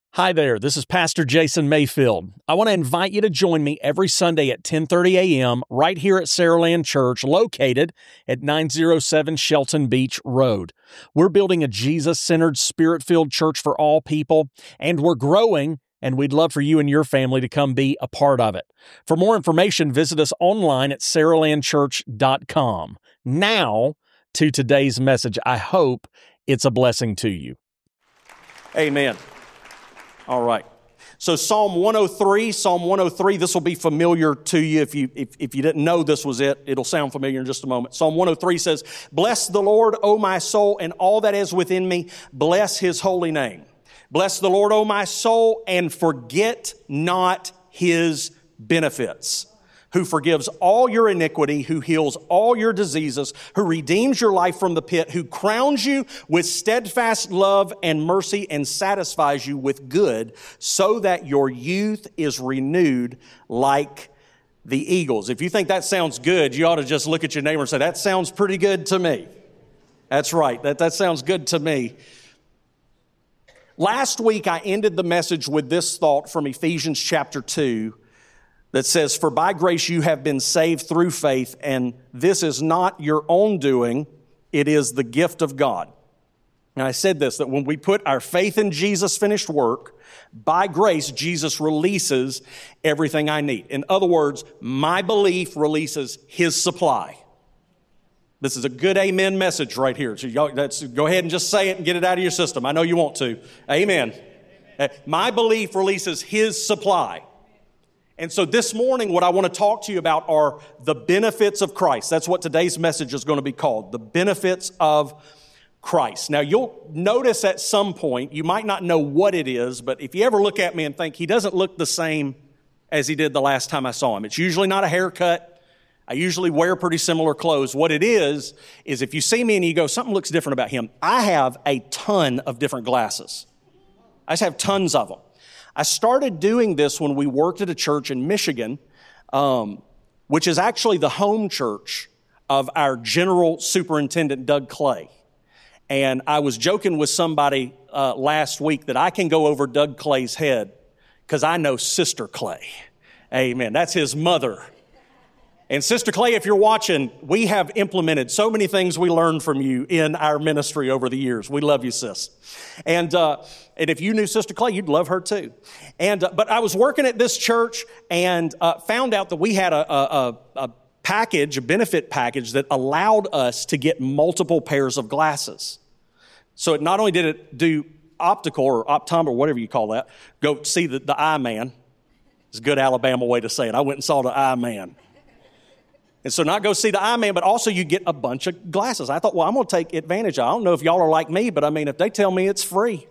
Hi there, this is Pastor Jason Mayfield. I want to invite you to join me every Sunday at 10:30 a.m. right here at Saraland Church, located at 907 Shelton Beach Road. We're building a Jesus-centered, Spirit-filled church for all people, and we're growing, and we'd love for you and your family to come be a part of it. For more information, visit us online at saralandchurch.com. Now, to today's message. I hope it's a blessing to you. Amen. All right. So Psalm 103, this will be familiar to you. If you didn't know this was it, it'll sound familiar in just a moment. Psalm 103 says, "Bless the Lord, O my soul, and all that is within me. Bless His holy name. Bless the Lord, O my soul, and forget not His benefits. Who forgives all your iniquity, who heals all your diseases, who redeems your life from the pit, who crowns you with steadfast love and mercy and satisfies you with good, so that your youth is renewed like the eagles." If you think that sounds good, you ought to just look at your neighbor and say, "That sounds pretty good to me." That's right. That sounds good to me. Last week, I ended the message with this thought from Ephesians chapter 2, that says, "For by grace you have been saved through faith, and this is not your own doing, it is the gift of God." And I said this, that when we put our faith in Jesus' finished work, by grace, Jesus releases everything I need. In other words, my belief releases His supply. This is a good amen message right here. So go ahead and just say it and get it out of your system. I know you want to. Amen. My belief releases His supply. And so this morning, what I want to talk to you about are the benefits of Christ. That's what today's message is going to be called, the benefits of Christ. Now, you'll notice at some point, you might not know what it is, but if you ever look at me and think, he doesn't look the same as he did the last time I saw him. It's usually not a haircut. I usually wear pretty similar clothes. What it is if you see me and you go, something looks different about him, I have a ton of different glasses. I just have tons of them. I started doing this when we worked at a church in Michigan, which is actually the home church of our general superintendent, Doug Clay. And I was joking with somebody last week that I can go over Doug Clay's head because I know Sister Clay. Amen. That's his mother. And Sister Clay, if you're watching, we have implemented so many things we learned from you in our ministry over the years. We love you, sis. And if you knew Sister Clay, you'd love her too. But I was working at this church and found out that we had a package, a benefit package that allowed us to get multiple pairs of glasses. So it not only did it do optical or optometer, or whatever you call that, go see the eye man. It's a good Alabama way to say it. I went and saw the eye man. And so not go see the eye man, but also you get a bunch of glasses. I thought, well, I'm going to take advantage of it. I don't know if y'all are like me, but I mean, if they tell me it's free,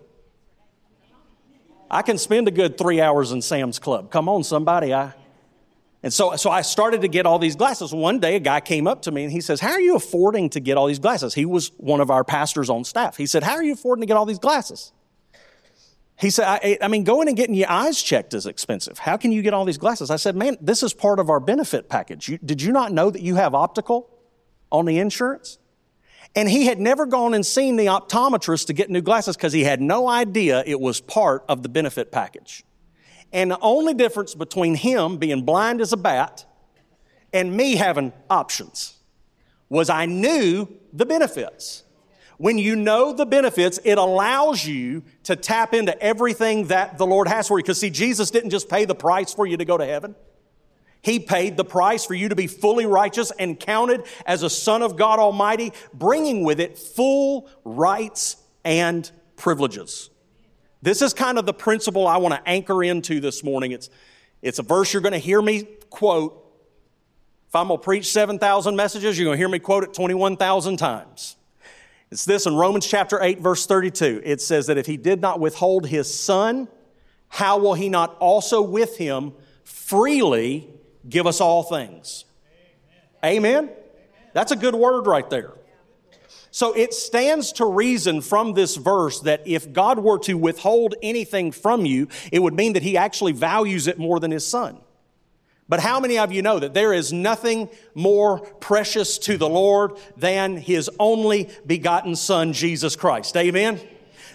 I can spend a good 3 hours in Sam's Club. Come on, somebody. And so I started to get all these glasses. One day, a guy came up to me and he says, "How are you affording to get all these glasses?" He was one of our pastors on staff. He said, "How are you affording to get all these glasses?" He said, I mean, going and getting your eyes checked is expensive. How can you get all these glasses? I said, "Man, this is part of our benefit package. Did you not know that you have optical on the insurance?" And he had never gone and seen the optometrist to get new glasses because he had no idea it was part of the benefit package. And the only difference between him being blind as a bat and me having options was I knew the benefits. When you know the benefits, it allows you to tap into everything that the Lord has for you. Because see, Jesus didn't just pay the price for you to go to heaven. He paid the price for you to be fully righteous and counted as a son of God Almighty, bringing with it full rights and privileges. This is kind of the principle I want to anchor into this morning. It's a verse you're going to hear me quote. If I'm going to preach 7,000 messages, you're going to hear me quote it 21,000 times. It's this in Romans chapter 8, verse 32. It says that if He did not withhold His Son, how will He not also with Him freely give us all things? Amen? That's a good word right there. So it stands to reason from this verse that if God were to withhold anything from you, it would mean that He actually values it more than His Son. But how many of you know that there is nothing more precious to the Lord than His only begotten Son, Jesus Christ? Amen?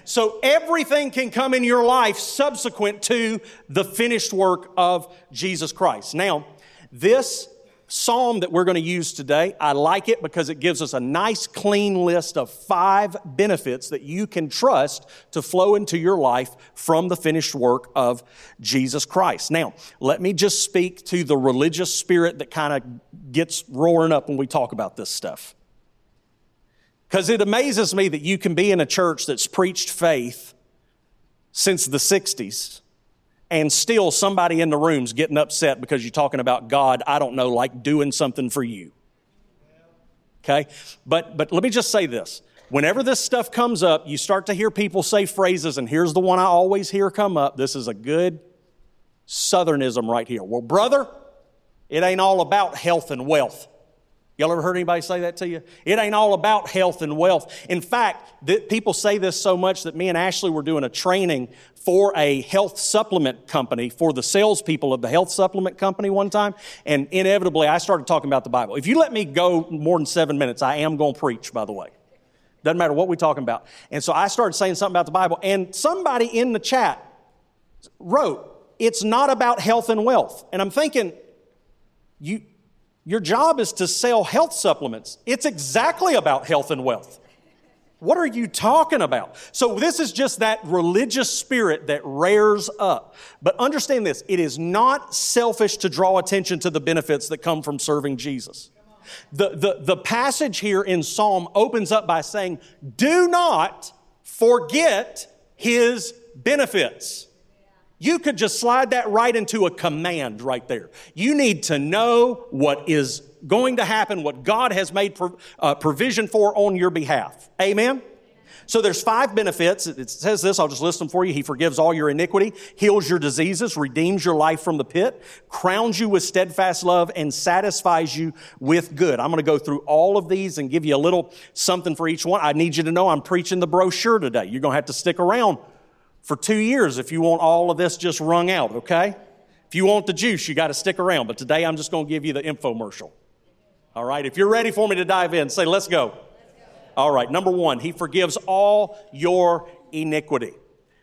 So everything can come in your life subsequent to the finished work of Jesus Christ. Now, this psalm that we're going to use today, I like it because it gives us a nice clean list of 5 benefits that you can trust to flow into your life from the finished work of Jesus Christ. Now, let me just speak to the religious spirit that kind of gets roaring up when we talk about this stuff. Because it amazes me that you can be in a church that's preached faith since the 60s and still somebody in the room's getting upset because you're talking about God, I don't know, like doing something for you. Okay? But let me just say this. Whenever this stuff comes up, you start to hear people say phrases, and here's the one I always hear come up. This is a good Southernism right here. Well, brother, it ain't all about health and wealth. Y'all ever heard anybody say that to you? It ain't all about health and wealth. In fact, people say this so much that me and Ashley were doing a training for a health supplement company, for the salespeople of the health supplement company one time, and inevitably I started talking about the Bible. If you let me go more than 7 minutes, I am going to preach, by the way. Doesn't matter what we're talking about. And so I started saying something about the Bible, and somebody in the chat wrote, it's not about health and wealth. And I'm thinking, your job is to sell health supplements. It's exactly about health and wealth. What are you talking about? So this is just that religious spirit that rears up. But understand this, it is not selfish to draw attention to the benefits that come from serving Jesus. The passage here in Psalm opens up by saying, do not forget His benefits. You could just slide that right into a command right there. You need to know what is going to happen, what God has made provision for on your behalf. Amen? So there's 5 benefits. It says this, I'll just list them for you. He forgives all your iniquity, heals your diseases, redeems your life from the pit, crowns you with steadfast love, and satisfies you with good. I'm going to go through all of these and give you a little something for each one. I need you to know I'm preaching the brochure today. You're going to have to stick around for 2 years if you want all of this just wrung out, okay? If you want the juice, you got to stick around. But today I'm just going to give you the infomercial. All right, if you're ready for me to dive in, say, let's go. All right, number 1, He forgives all your iniquity.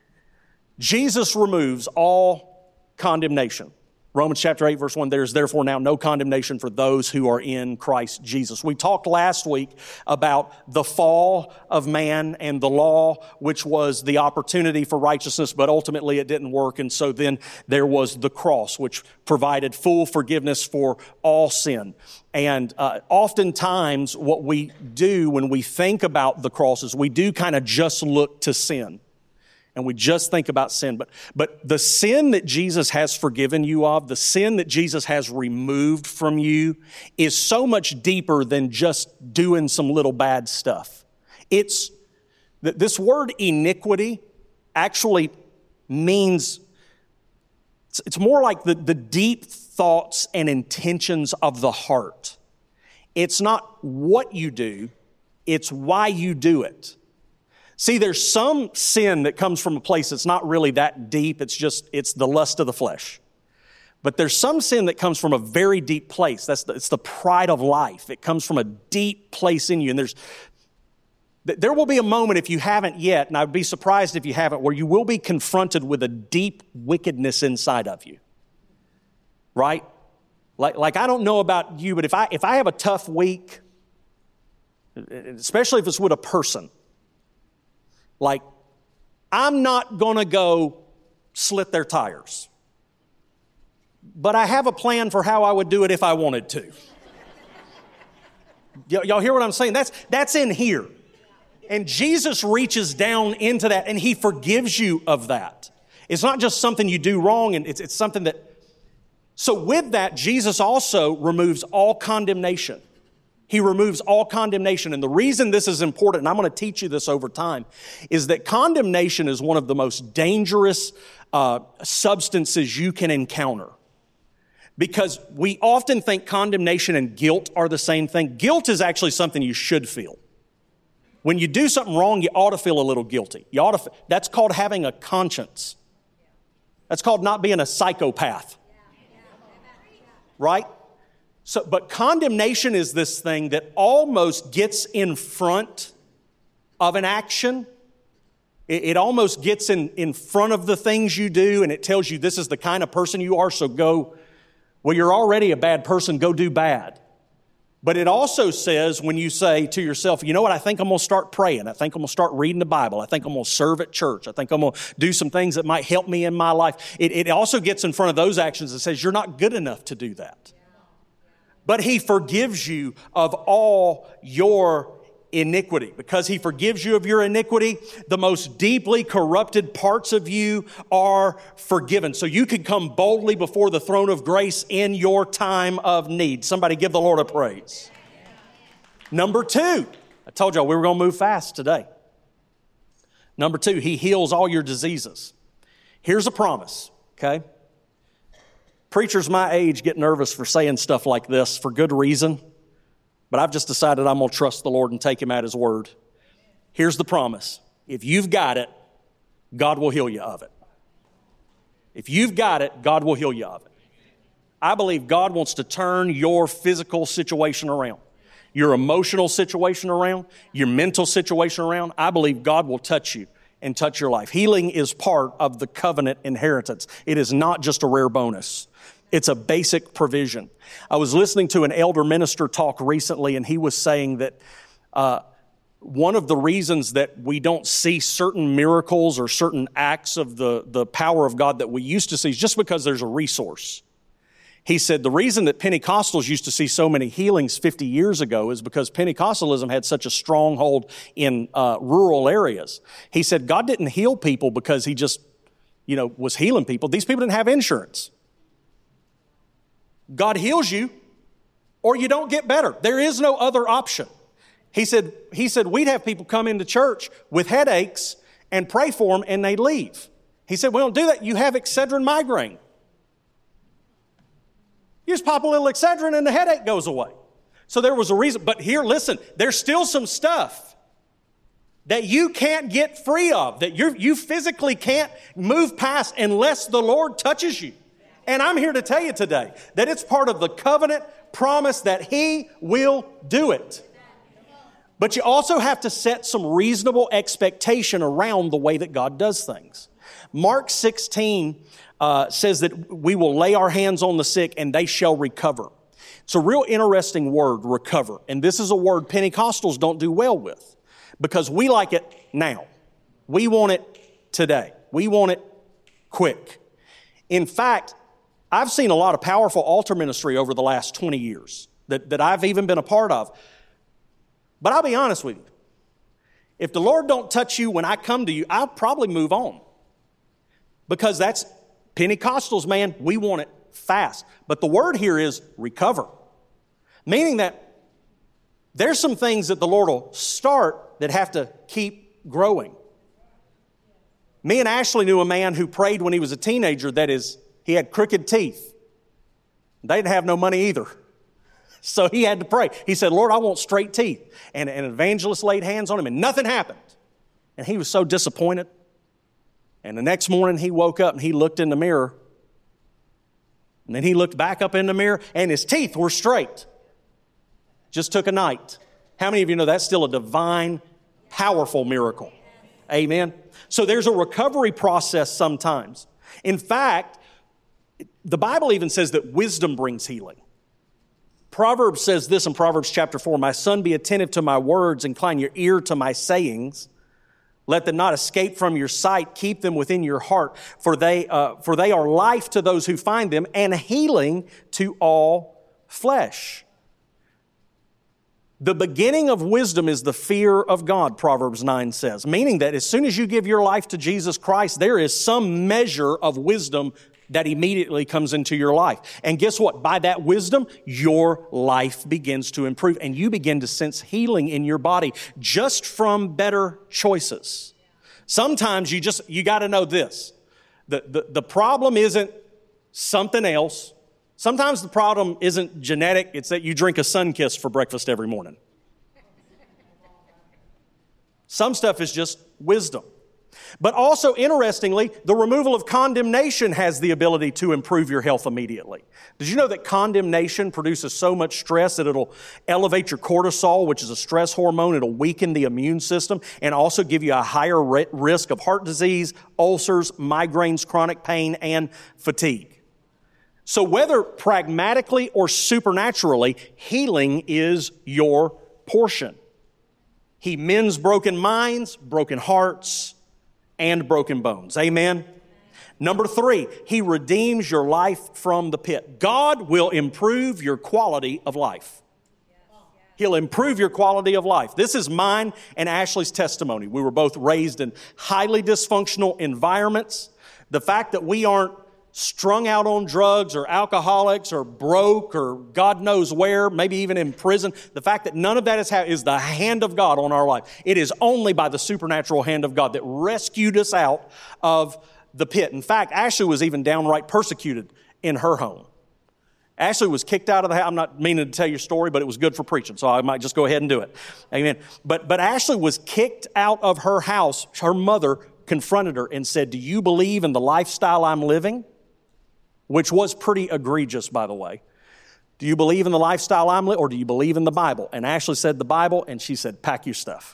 Jesus removes all condemnation. Romans chapter 8, verse 1, there is therefore now no condemnation for those who are in Christ Jesus. We talked last week about the fall of man and the law, which was the opportunity for righteousness, but ultimately it didn't work. And so then there was the cross, which provided full forgiveness for all sin. And oftentimes what we do when we think about the cross is we do kind of just look to sin. And we just think about sin. But the sin that Jesus has forgiven you of, the sin that Jesus has removed from you, is so much deeper than just doing some little bad stuff. This word iniquity actually means, it's more like the deep thoughts and intentions of the heart. It's not what you do, it's why you do it. See, there's some sin that comes from a place that's not really that deep. It's the lust of the flesh. But there's some sin that comes from a very deep place. It's the pride of life. It comes from a deep place in you. And there will be a moment, if you haven't yet, and I'd be surprised if you haven't, where you will be confronted with a deep wickedness inside of you. Right? Like I don't know about you, but if I have a tough week, especially if it's with a person, like, I'm not going to go slit their tires. But I have a plan for how I would do it if I wanted to. Y'all hear what I'm saying? That's in here. And Jesus reaches down into that and He forgives you of that. It's not just something you do wrong, and it's something that... So with that, Jesus also removes all condemnation. He removes all condemnation. And the reason this is important, and I'm going to teach you this over time, is that condemnation is one of the most dangerous substances you can encounter. Because we often think condemnation and guilt are the same thing. Guilt is actually something you should feel. When you do something wrong, you ought to feel a little guilty. That's called having a conscience. That's called not being a psychopath. Right? But condemnation is this thing that almost gets in front of an action. It almost gets in front of the things you do, and it tells you this is the kind of person you are, so go, well, you're already a bad person, go do bad. But it also says when you say to yourself, you know what, I think I'm going to start praying. I think I'm going to start reading the Bible. I think I'm going to serve at church. I think I'm going to do some things that might help me in my life. It also gets in front of those actions and says you're not good enough to do that. But He forgives you of all your iniquity. Because He forgives you of your iniquity, the most deeply corrupted parts of you are forgiven. So you can come boldly before the throne of grace in your time of need. Somebody give the Lord a praise. Number 2, I told y'all we were going to move fast today. Number 2, He heals all your diseases. Here's a promise, okay? Preachers my age get nervous for saying stuff like this for good reason. But I've just decided I'm going to trust the Lord and take Him at His word. Here's the promise. If you've got it, God will heal you of it. If you've got it, God will heal you of it. I believe God wants to turn your physical situation around, your emotional situation around, your mental situation around. I believe God will touch you and touch your life. Healing is part of the covenant inheritance. It is not just a rare bonus. It's a basic provision. I was listening to an elder minister talk recently, and he was saying that one of the reasons that we don't see certain miracles or certain acts of the power of God that we used to see is just because there's a resource. He said the reason that Pentecostals used to see so many healings 50 years ago is because Pentecostalism had such a stronghold in rural areas. He said God didn't heal people because He just, was healing people. These people didn't have insurance. God heals you or you don't get better. There is no other option. He said we'd have people come into church with headaches and pray for them and they'd leave. He said, we don't do that. You have Excedrin migraine. You just pop a little Excedrin and the headache goes away. So there was a reason. But here, listen, there's still some stuff that you can't get free of, that you physically can't move past unless the Lord touches you. And I'm here to tell you today that it's part of the covenant promise that He will do it. But you also have to set some reasonable expectation around the way that God does things. Mark 16 says that we will lay our hands on the sick and they shall recover. It's a real interesting word, recover. And this is a word Pentecostals don't do well with because we like it now. We want it today. We want it quick. In fact, I've seen a lot of powerful altar ministry over the last 20 years that I've even been a part of. But I'll be honest with you. If the Lord don't touch you when I come to you, I'll probably move on. Because that's Pentecostals, man. We want it fast. But the word here is recover. Meaning that there's some things that the Lord will start that have to keep growing. Me and Ashley knew a man who prayed when he was a teenager that he had crooked teeth. They didn't have no money either. So he had to pray. He said, Lord, I want straight teeth. And an evangelist laid hands on him and nothing happened. And he was so disappointed. And the next morning he woke up and he looked in the mirror. And then he looked back up in the mirror and his teeth were straight. Just took a night. How many of you know that's still a divine, powerful miracle? Amen. So there's a recovery process sometimes. In fact, the Bible even says that wisdom brings healing. Proverbs says this in Proverbs chapter 4, my son, be attentive to my words, incline your ear to my sayings. Let them not escape from your sight. Keep them within your heart, for they are life to those who find them and healing to all flesh. The beginning of wisdom is the fear of God, Proverbs 9 says, meaning that as soon as you give your life to Jesus Christ, there is some measure of wisdom that immediately comes into your life. And guess what? By that wisdom, your life begins to improve and you begin to sense healing in your body just from better choices. Sometimes you got to know this. The problem isn't something else. Sometimes the problem isn't genetic. It's that you drink a Sunkist for breakfast every morning. Some stuff is just wisdom. But also, interestingly, the removal of condemnation has the ability to improve your health immediately. Did you know that condemnation produces so much stress that it'll elevate your cortisol, which is a stress hormone? It'll weaken the immune system and also give you a higher risk of heart disease, ulcers, migraines, chronic pain, and fatigue. So whether pragmatically or supernaturally, healing is your portion. He mends broken minds, broken hearts, and broken bones. Amen? Number 3, He redeems your life from the pit. God will improve your quality of life. He'll improve your quality of life. This is mine and Ashley's testimony. We were both raised in highly dysfunctional environments. The fact that we aren't strung out on drugs or alcoholics or broke or God knows where, maybe even in prison, the fact that none of that is the hand of God on our life. It is only by the supernatural hand of God that rescued us out of the pit. In fact, Ashley was even downright persecuted in her home. Ashley was kicked out of the house. I'm not meaning to tell your story, but it was good for preaching, so I might just go ahead and do it. Amen. But Ashley was kicked out of her house. Her mother confronted her and said, "Do you believe in the lifestyle I'm living?" Which was pretty egregious, by the way. Do you believe in the lifestyle I'm living, or do you believe in the Bible? And Ashley said the Bible, and she said, "Pack your stuff."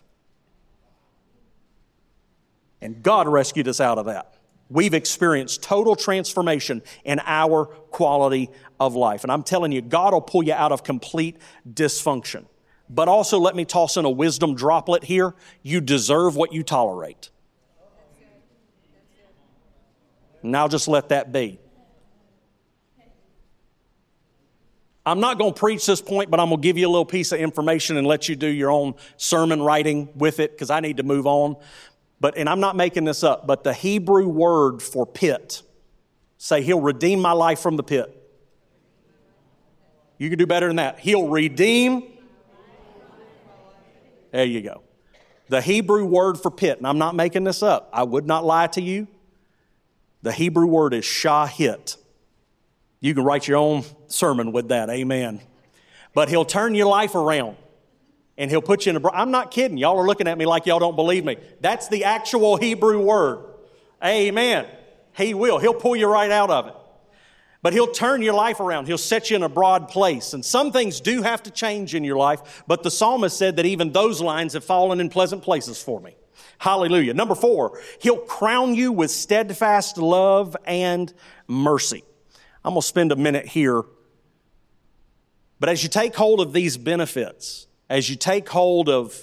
And God rescued us out of that. We've experienced total transformation in our quality of life. And I'm telling you, God will pull you out of complete dysfunction. But also, let me toss in a wisdom droplet here. You deserve what you tolerate. And I'll just let that be. I'm not going to preach this point, but I'm going to give you a little piece of information and let you do your own sermon writing with it because I need to move on. And I'm not making this up, but the Hebrew word for pit, say, He'll redeem my life from the pit. You can do better than that. He'll redeem. There you go. The Hebrew word for pit, and I'm not making this up. I would not lie to you. The Hebrew word is shahit. You can write your own sermon with that. Amen. But He'll turn your life around and He'll put you in I'm not kidding. Y'all are looking at me like y'all don't believe me. That's the actual Hebrew word. Amen. He will. He'll pull you right out of it. But He'll turn your life around. He'll set you in a broad place. And some things do have to change in your life. But the psalmist said that even those lines have fallen in pleasant places for me. Hallelujah. Number 4, He'll crown you with steadfast love and mercy. I'm going to spend a minute here. But as you take hold of these benefits, as you take hold of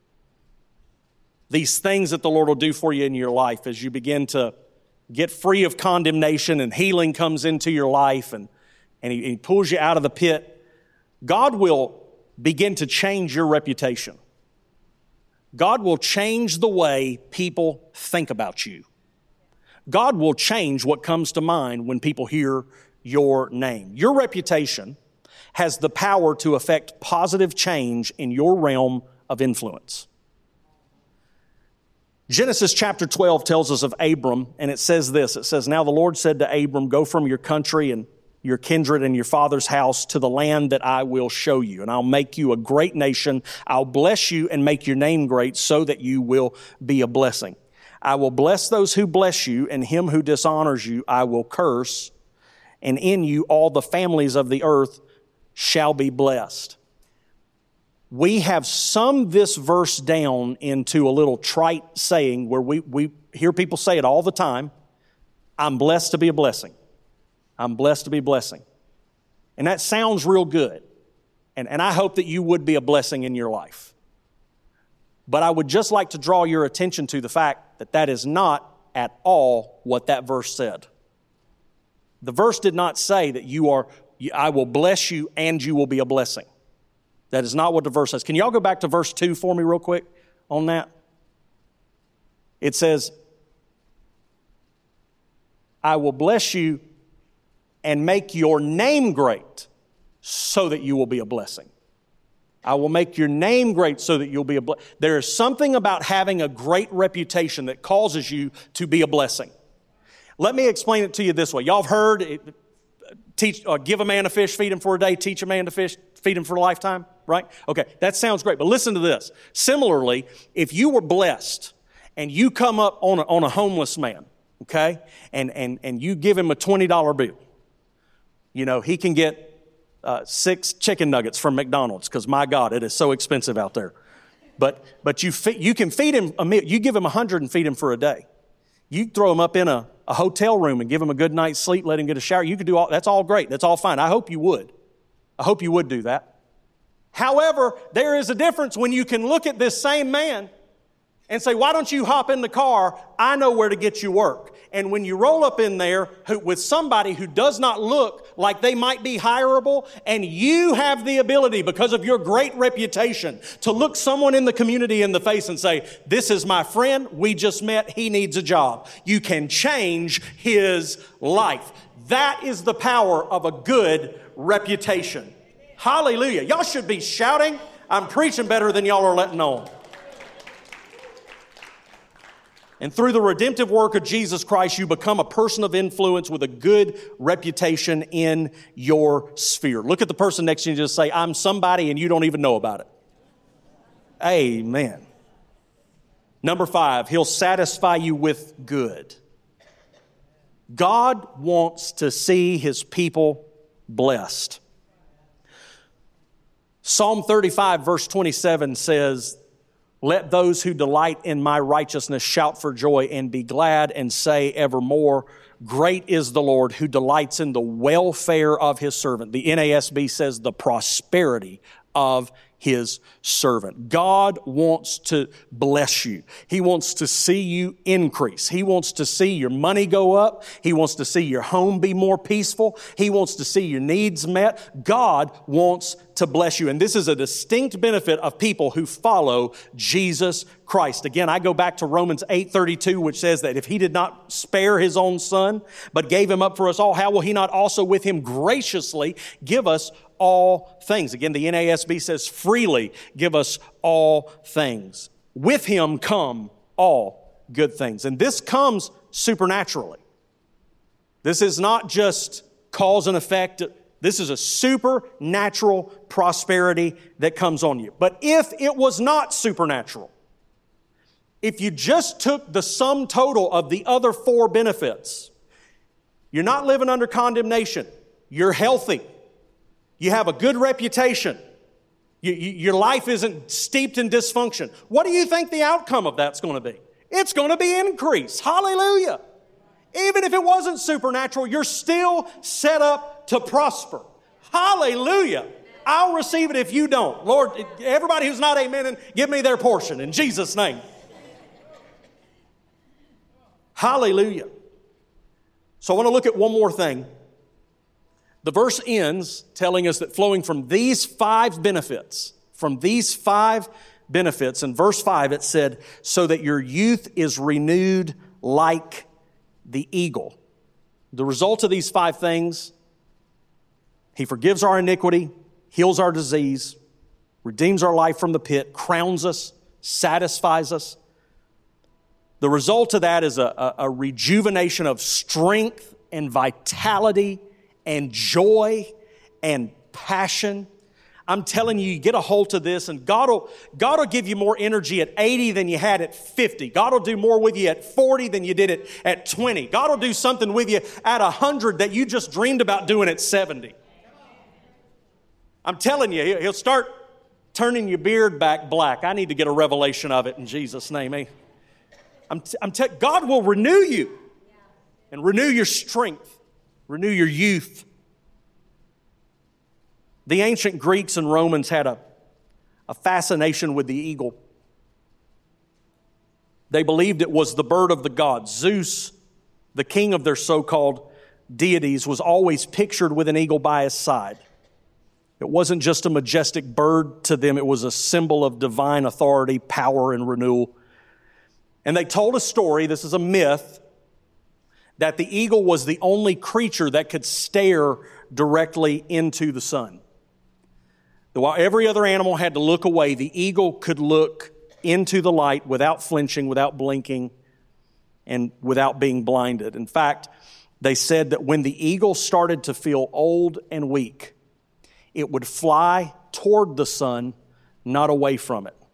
these things that the Lord will do for you in your life, as you begin to get free of condemnation and healing comes into your life and he pulls you out of the pit, God will begin to change your reputation. God will change the way people think about you. God will change what comes to mind when people hear your name. Your reputation has the power to affect positive change in your realm of influence. Genesis chapter 12 tells us of Abram, and it says this. It says, "Now the Lord said to Abram, go from your country and your kindred and your father's house to the land that I will show you, and I'll make you a great nation. I'll bless you and make your name great so that you will be a blessing. I will bless those who bless you, and him who dishonors you I will curse, and in you all the families of the earth shall be blessed." We have summed this verse down into a little trite saying where we hear people say it all the time. I'm blessed to be a blessing. I'm blessed to be a blessing. And that sounds real good. And I hope that you would be a blessing in your life. But I would just like to draw your attention to the fact that that is not at all what that verse said. The verse did not say that I will bless you and you will be a blessing. That is not what the verse says. Can y'all go back to verse 2 for me real quick on that? It says, I will bless you and make your name great so that you will be a blessing. I will make your name great so that you'll be a blessing. There is something about having a great reputation that causes you to be a blessing. Let me explain it to you this way. Y'all have heard it, give a man a fish, feed him for a day, teach a man to fish, feed him for a lifetime, right? Okay, that sounds great, but listen to this. Similarly, if you were blessed and you come up on a homeless man, okay, and you give him a $20 bill. You know, he can get 6 chicken nuggets from McDonald's because, my God, it is so expensive out there. But you can feed him a meal. You give him 100 and feed him for a day. You throw him up in a hotel room and give him a good night's sleep, let him get a shower. You could do all, that's all great. That's all fine. I hope you would. I hope you would do that. However, there is a difference when you can look at this same man and say, why don't you hop in the car? I know where to get you work. And when you roll up in there with somebody who does not look like they might be hireable, and you have the ability, because of your great reputation, to look someone in the community in the face and say, this is my friend, we just met, he needs a job. You can change his life. That is the power of a good reputation. Hallelujah. Y'all should be shouting. I'm preaching better than y'all are letting on. And through the redemptive work of Jesus Christ, you become a person of influence with a good reputation in your sphere. Look at the person next to you and just say, I'm somebody, and you don't even know about it. Amen. Number 5, He'll satisfy you with good. God wants to see His people blessed. Psalm 35, verse 27 says, let those who delight in my righteousness shout for joy and be glad and say evermore, great is the Lord who delights in the welfare of His servant. The NASB says the prosperity of His servant. God wants to bless you. He wants to see you increase. He wants to see your money go up. He wants to see your home be more peaceful. He wants to see your needs met. God wants to bless you. And this is a distinct benefit of people who follow Jesus Christ. Again, I go back to Romans 8:32, which says that if He did not spare His own Son, but gave Him up for us all, how will He not also with Him graciously give us all things? Again, the NASB says freely give us all things. With Him come all good things. And this comes supernaturally. This is not just cause and effect. This is a supernatural prosperity that comes on you. But if it was not supernatural, if you just took the sum total of the other 4 benefits, you're not living under condemnation. You're healthy. You have a good reputation. Your life isn't steeped in dysfunction. What do you think the outcome of that's going to be? It's going to be increase. Hallelujah. Even if it wasn't supernatural, you're still set up to prosper. Hallelujah. I'll receive it if you don't. Lord, everybody who's not amening, give me their portion in Jesus' name. Hallelujah. So I want to look at one more thing. The verse ends telling us that flowing from these 5 benefits, in verse 5 it said, so that your youth is renewed like the eagle. The result of these 5 things, He forgives our iniquity, heals our disease, redeems our life from the pit, crowns us, satisfies us. The result of that is a rejuvenation of strength and vitality and joy and passion. I'm telling you, you get a hold of this and God will give you more energy at 80 than you had at 50. God will do more with you at 40 than you did at 20. God will do something with you at 100 that you just dreamed about doing at 70. I'm telling you, He'll start turning your beard back black. I need to get a revelation of it in Jesus' name. Eh? God will renew you and renew your strength, renew your youth. The ancient Greeks and Romans had a fascination with the eagle. They believed it was the bird of the gods. Zeus, the king of their so-called deities, was always pictured with an eagle by his side. It wasn't just a majestic bird to them. It was a symbol of divine authority, power, and renewal. And they told a story, this is a myth, that the eagle was the only creature that could stare directly into the sun. While every other animal had to look away, the eagle could look into the light without flinching, without blinking, and without being blinded. In fact, they said that when the eagle started to feel old and weak, it would fly toward the sun, not away from it.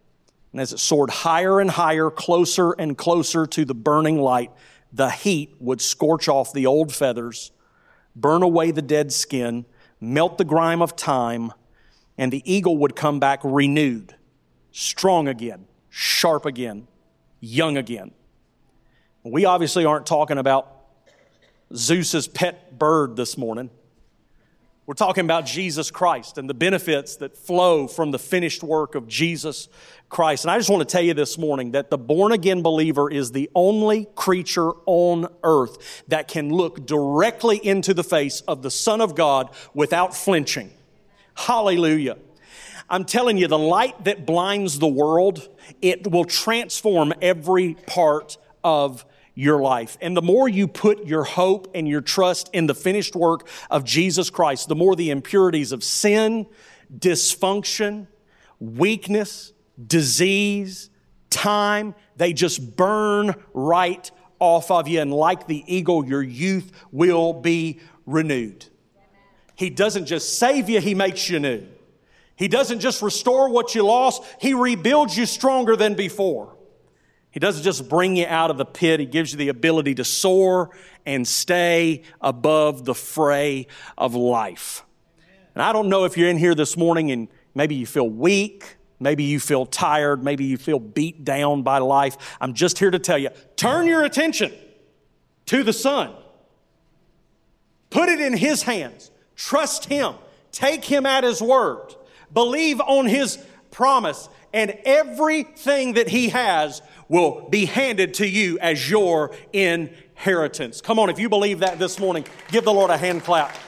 And as it soared higher and higher, closer and closer to the burning light, the heat would scorch off the old feathers, burn away the dead skin, melt the grime of time, and the eagle would come back renewed, strong again, sharp again, young again. We obviously aren't talking about Zeus's pet bird this morning. We're talking about Jesus Christ and the benefits that flow from the finished work of Jesus Christ. And I just want to tell you this morning that the born-again believer is the only creature on earth that can look directly into the face of the Son of God without flinching. Hallelujah. I'm telling you, the light that blinds the world, it will transform every part of your life. And the more you put your hope and your trust in the finished work of Jesus Christ, the more the impurities of sin, dysfunction, weakness, disease, time, they just burn right off of you. And like the eagle, your youth will be renewed. He doesn't just save you, He makes you new. He doesn't just restore what you lost, He rebuilds you stronger than before. He doesn't just bring you out of the pit. He gives you the ability to soar and stay above the fray of life. And I don't know if you're in here this morning and maybe you feel weak, maybe you feel tired, maybe you feel beat down by life. I'm just here to tell you, turn your attention to the Son. Put it in His hands. Trust Him. Take Him at His word. Believe on His promise. And everything that He has will be handed to you as your inheritance. Come on, if you believe that this morning, give the Lord a hand clap.